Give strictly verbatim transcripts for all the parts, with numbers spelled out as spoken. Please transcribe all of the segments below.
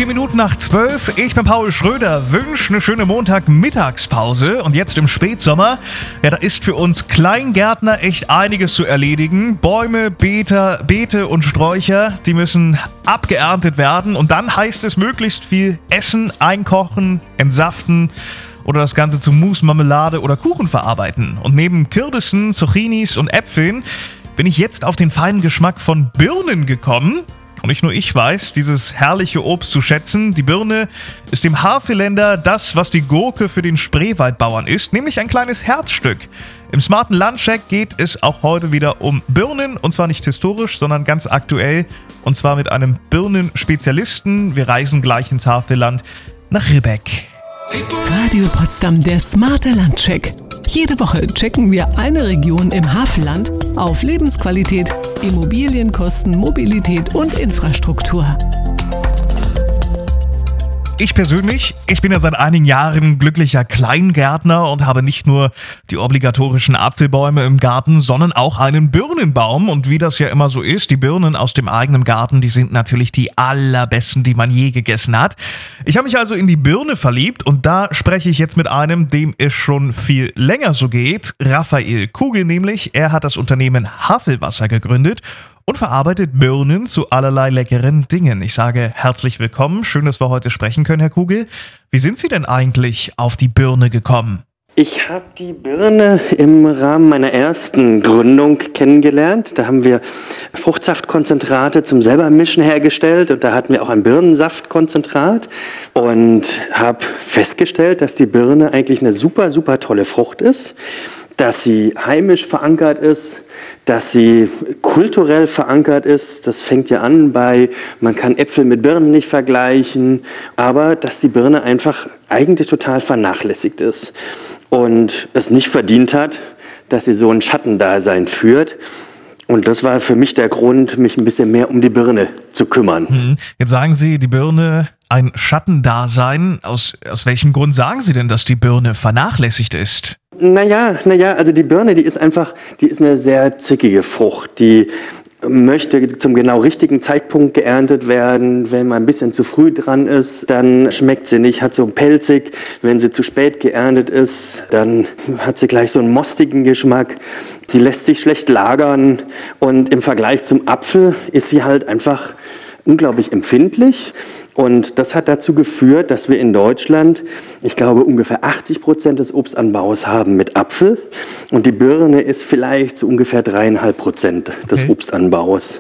Vier Minuten nach zwölf, ich bin Paul Schröder, wünsche eine schöne Montagmittagspause und jetzt im Spätsommer, ja, da ist für uns Kleingärtner echt einiges zu erledigen. Bäume, Beete, Beete und Sträucher, die müssen abgeerntet werden und dann heißt es möglichst viel essen, einkochen, entsaften oder das Ganze zu Mousse, Marmelade oder Kuchen verarbeiten. Und neben Kürbissen, Zucchinis und Äpfeln bin ich jetzt auf den feinen Geschmack von Birnen gekommen. Und nicht nur ich weiß, dieses herrliche Obst zu schätzen. Die Birne ist dem Havelländer das, was die Gurke für den Spreewaldbauern ist, nämlich ein kleines Herzstück. Im smarten Lunchcheck geht es auch heute wieder um Birnen, und zwar nicht historisch, sondern ganz aktuell, und zwar mit einem Birnenspezialisten. Wir reisen gleich ins Havelland nach Ribbeck. Radio Potsdam, der smarte Landcheck. Jede Woche checken wir eine Region im Havelland auf Lebensqualität, Immobilienkosten, Mobilität und Infrastruktur. Ich persönlich, ich bin ja seit einigen Jahren glücklicher Kleingärtner und habe nicht nur die obligatorischen Apfelbäume im Garten, sondern auch einen Birnenbaum. Und wie das ja immer so ist, die Birnen aus dem eigenen Garten, die sind natürlich die allerbesten, die man je gegessen hat. Ich habe mich also in die Birne verliebt und da spreche ich jetzt mit einem, dem es schon viel länger so geht. Raphael Kugel nämlich, er hat das Unternehmen Havelwasser gegründet und verarbeitet Birnen zu allerlei leckeren Dingen. Ich sage herzlich willkommen, schön, dass wir heute sprechen können, Herr Kugel. Wie sind Sie denn eigentlich auf die Birne gekommen? Ich habe die Birne im Rahmen meiner ersten Gründung kennengelernt. Da haben wir Fruchtsaftkonzentrate zum selbermischen hergestellt und da hatten wir auch ein Birnensaftkonzentrat und habe festgestellt, dass die Birne eigentlich eine super, super tolle Frucht ist, dass sie heimisch verankert ist, dass sie kulturell verankert ist. Das fängt ja an bei, man kann Äpfel mit Birnen nicht vergleichen, aber dass die Birne einfach eigentlich total vernachlässigt ist und es nicht verdient hat, dass sie so ein Schattendasein führt. Und das war für mich der Grund, mich ein bisschen mehr um die Birne zu kümmern. Jetzt sagen Sie, die Birne ein Schattendasein. Aus, aus welchem Grund sagen Sie denn, dass die Birne vernachlässigt ist? Naja, naja, also die Birne, die ist einfach, die ist eine sehr zickige Frucht. Die möchte zum genau richtigen Zeitpunkt geerntet werden. Wenn man ein bisschen zu früh dran ist, dann schmeckt sie nicht, hat so pelzig. Wenn sie zu spät geerntet ist, dann hat sie gleich so einen mostigen Geschmack. Sie lässt sich schlecht lagern und im Vergleich zum Apfel ist sie halt einfach unglaublich empfindlich. Und das hat dazu geführt, dass wir in Deutschland, ich glaube, ungefähr achtzig Prozent des Obstanbaus haben mit Apfel. Und die Birne ist vielleicht so ungefähr dreieinhalb Prozent des okay. Obstanbaus.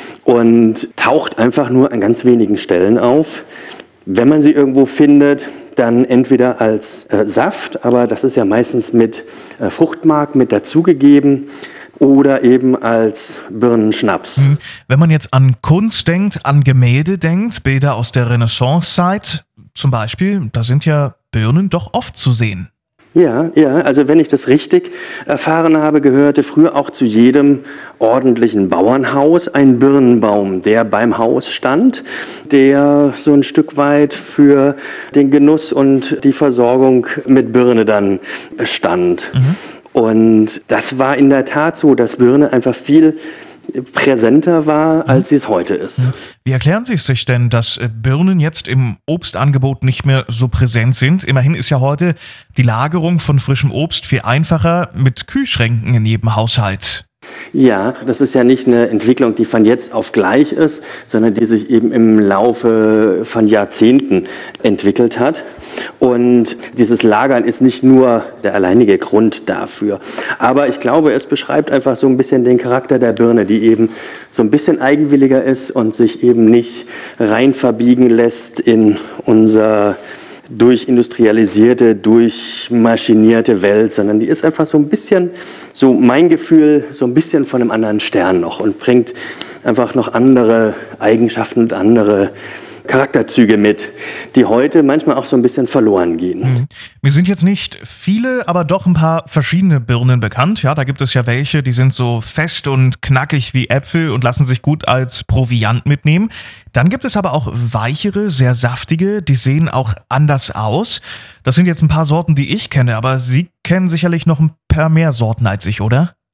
Und taucht einfach nur an ganz wenigen Stellen auf. Wenn man sie irgendwo findet, dann entweder als äh, Saft, aber das ist ja meistens mit äh, Fruchtmark mit dazugegeben, oder eben als Birnenschnaps. Wenn man jetzt an Kunst denkt, an Gemälde denkt, Bilder aus der Renaissancezeit zum Beispiel, da sind ja Birnen doch oft zu sehen. Ja, ja, also wenn ich das richtig erfahren habe, gehörte früher auch zu jedem ordentlichen Bauernhaus ein Birnenbaum, der beim Haus stand, der so ein Stück weit für den Genuss und die Versorgung mit Birne dann stand. Mhm. Und das war in der Tat so, dass Birne einfach viel präsenter war, als sie es heute ist. Wie erklären Sie es sich denn, dass Birnen jetzt im Obstangebot nicht mehr so präsent sind? Immerhin ist ja heute die Lagerung von frischem Obst viel einfacher mit Kühlschränken in jedem Haushalt. Ja, das ist ja nicht eine Entwicklung, die von jetzt auf gleich ist, sondern die sich eben im Laufe von Jahrzehnten entwickelt hat. Und dieses Lagern ist nicht nur der alleinige Grund dafür. Aber ich glaube, es beschreibt einfach so ein bisschen den Charakter der Birne, die eben so ein bisschen eigenwilliger ist und sich eben nicht rein verbiegen lässt in unser durchindustrialisierte, durchmaschinierte Welt, sondern die ist einfach so ein bisschen, so mein Gefühl, so ein bisschen von einem anderen Stern noch und bringt einfach noch andere Eigenschaften und andere Charakterzüge mit, die heute manchmal auch so ein bisschen verloren gehen. Mir sind jetzt nicht viele, aber doch ein paar verschiedene Birnen bekannt. Ja, da gibt es ja welche, die sind so fest und knackig wie Äpfel und lassen sich gut als Proviant mitnehmen. Dann gibt es aber auch weichere, sehr saftige, die sehen auch anders aus. Das sind jetzt ein paar Sorten, die ich kenne, aber Sie kennen sicherlich noch ein paar mehr Sorten als ich, oder?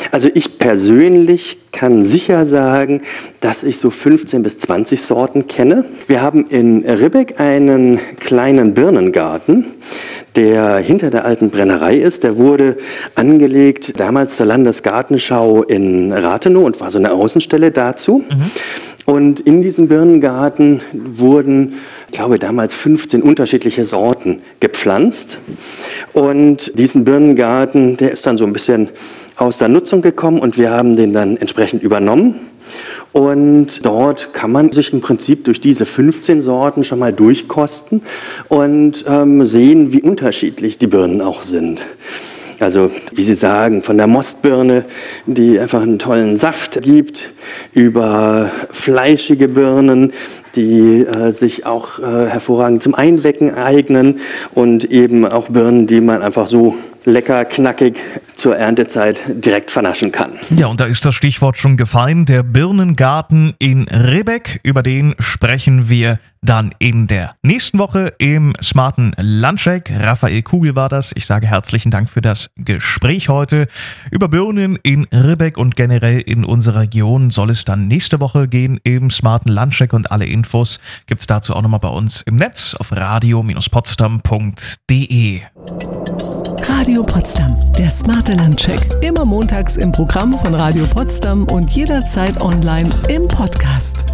Also ich persönlich kann sicher sagen, dass ich so fünfzehn bis zwanzig Sorten kenne. Wir haben in Ribbeck einen kleinen Birnengarten, der hinter der alten Brennerei ist. Der wurde angelegt damals zur Landesgartenschau in Rathenow und war so eine Außenstelle dazu. Mhm. Und in diesem Birnengarten wurden, ich glaube, damals fünfzehn unterschiedliche Sorten gepflanzt. Und diesen Birnengarten, der ist dann so ein bisschen aus der Nutzung gekommen und wir haben den dann entsprechend übernommen. Und dort kann man sich im Prinzip durch diese fünfzehn Sorten schon mal durchkosten und ähm, sehen, wie unterschiedlich die Birnen auch sind. Also, wie Sie sagen, von der Mostbirne, die einfach einen tollen Saft gibt, über fleischige Birnen, die äh, sich auch äh, hervorragend zum Einwecken eignen und eben auch Birnen, die man einfach so lecker, knackig zur Erntezeit direkt vernaschen kann. Ja, und da ist das Stichwort schon gefallen, der Birnengarten in Ribbeck. Über den sprechen wir dann in der nächsten Woche im smarten Landcheck. Raphael Kugel war das. Ich sage herzlichen Dank für das Gespräch heute. Über Birnen in Ribbeck und generell in unserer Region soll es dann nächste Woche gehen im smarten Landcheck und alle Infos gibt's dazu auch nochmal bei uns im Netz auf radio Bindestrich potsdam Punkt de. Radio Potsdam, der smarte Landcheck. Immer montags im Programm von Radio Potsdam und jederzeit online im Podcast.